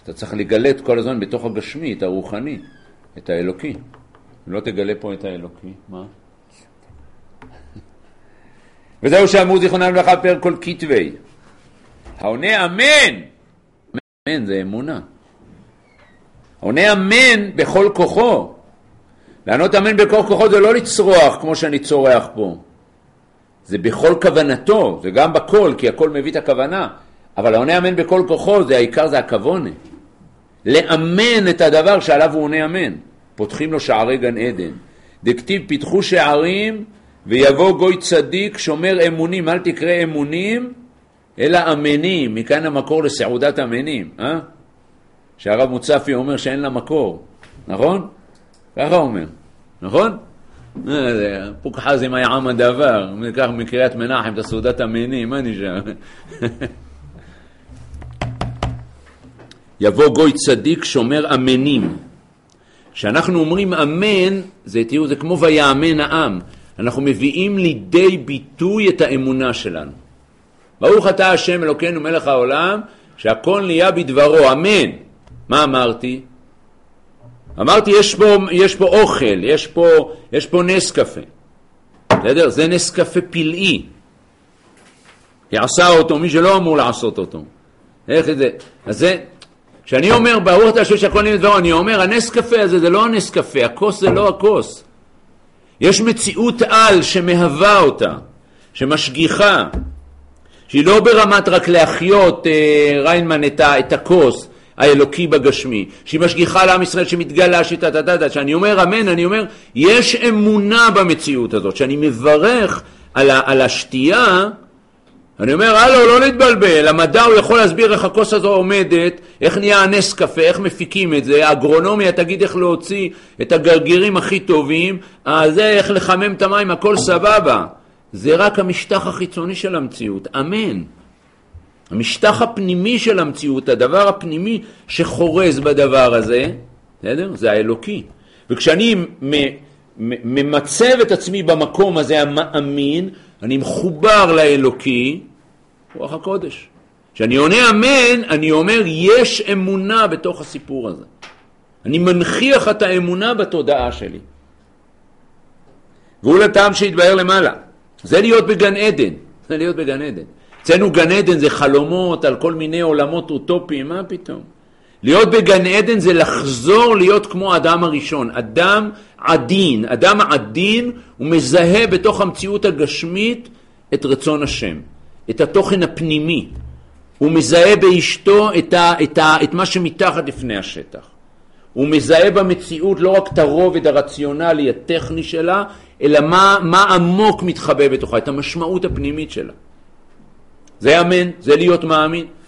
אתה צריך לגלת כל הזמן בתוך הגשמי, את הרוחני, את האלוקי. אם לא תגלה פה את האלוקי, מה? וזהו שאמרו זיכרונם לברכה פר כל כתבי. העונה אמן. אמן זה אמונה. העונה אמן בכל כוחו. לענות אמן בכל כוחו זה לא לצרוח כמו שאני צורח פה. זה בכל כוונתו, זה גם בכל, כי הכל מביא את הכוונה. אבל העונה אמן בכל כוחו, זה העיקר, זה הכוונה. לאמן את הדבר שעליו הוא עונה אמן. פותחים לו שערי גן עדן. דכתיב פיתחו שערים ויבוא גוי צדיק שומר אמונים. אל תקרא אמונים אלא אמנים. מכאן המקור לסעודת אמנים. שהרב מוצפי אומר שאין לה מקור. נכון? ככה אומר. נכון? פוק חזים היה עם הדבר. ניקח מקריאת מנחם את הסעודת אמנים. מה נשאר? יבוא גוי צדיק שומר אמנים. כשאנחנו אומרים אמן, זה כמו ויאמן העם. אנחנו מביאים לידי ביטוי את האמונה שלנו. ברוך אתה השם אלוקינו מלך העולם, שהכל נהיה בדברו, אמן. מה אמרתי? אמרתי יש פה אוכל, יש פה נס קפה. בסדר? זה נס קפה פלאי. יעשה אותו מי שלא אמור לעשות אותו. איך זה? אז זה, כשאני אומר ברוך אתה השם שהכל נהיה בדברו, אני אומר הנס קפה הזה זה לא הנס קפה, הכוס זה לא הכוס. יש מציאות על שמהווה אותה, שמשגיחה, שהיא לא ברמת רק להחיות ריינמן את הכוס האלוקי בגשמי, שהיא משגיחה לעם ישראל שמתגלה שאני אומר אמן, אני אומר יש אמונה במציאות הזאת, שאני מברך על השתייה, אני אומר הלו לא להתבלבל, המדע הוא יכול להסביר איך הכוס הזו עומדת, איך נהיה הנס קפה, איך מפיקים את זה, האגרונומיה תגיד איך להוציא את הגרגירים הכי טובים, זה איך לחמם את המים, הכל סבבה. זה רק המשטח החיצוני של המציאות, אמן. המשטח הפנימי של המציאות, הדבר הפנימי שחורז בדבר הזה, בסדר? זה האלוקי. וכשאני ממצב את עצמי במקום הזה המאמין, אני מחובר לאלוקי, רוח הקודש. כשאני עונה אמן, אני אומר יש אמונה בתוך הסיפור הזה. אני מנחיח את האמונה בתודעה שלי. והוא לטעם שהתבהר למעלה. זה להיות בגן עדן. זה להיות בגן עדן. אצלנו גן עדן זה חלומות על כל מיני עולמות אוטופיים, מה פתאום? להיות בגן עדן זה לחזור להיות כמו אדם הראשון. אדם עדין. אדם עדין הוא מזהה בתוך המציאות הגשמית את רצון השם. את התוכן הפנימי. הוא מזהה באשתו את מה שמתחת לפני השטח. הוא מזהה במציאות לא רק את הרובד הרציונלי, הטכני שלה, אלא מה עמוק מתחבא בתוכה, את המשמעות הפנימית שלה. זה אמן, זה להיות מאמין.